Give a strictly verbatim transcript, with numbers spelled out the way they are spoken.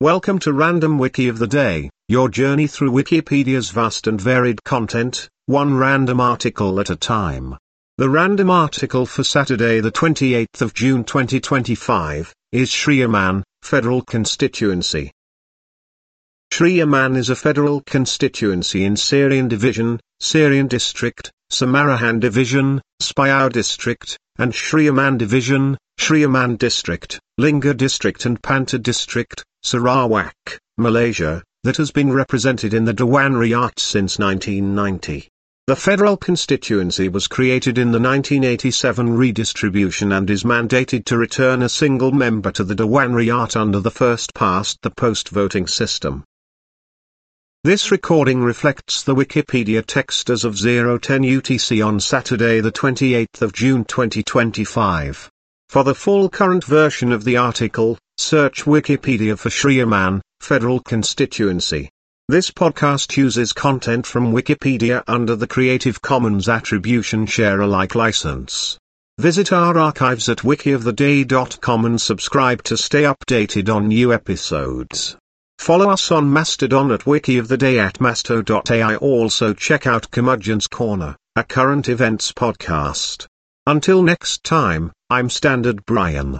Welcome to Random Wiki of the Day, your journey through Wikipedia's vast and varied content, one random article at a time. The random article for Saturday the twenty-eighth of June twenty twenty-five, is Shriyaman, Federal Constituency. Shriyaman is a federal constituency in Sirian Division, Sirian District, Samarahan Division, Spayau District, and Shriyaman Division, Shriyaman District, Lingga District and Panta District, Sarawak, Malaysia, that has been represented in the Dewan Rakyat since nineteen ninety. The federal constituency was created in the nineteen eighty-seven redistribution and is mandated to return a single member to the Dewan Rakyat under the first past the post voting system. This recording reflects the Wikipedia text as of zero ten U T C on Saturday the twenty-eighth of June twenty twenty-five. For the full current version of the article, search Wikipedia for Shriyaman, Federal Constituency. This podcast uses content from Wikipedia under the Creative Commons Attribution Share Alike license. Visit our archives at wiki of the day dot com and subscribe to stay updated on new episodes. Follow us on Mastodon at wikioftheday at masto dot A I. Also check out Curmudgeon's Corner, a current events podcast. Until next time, I'm Standard Brian.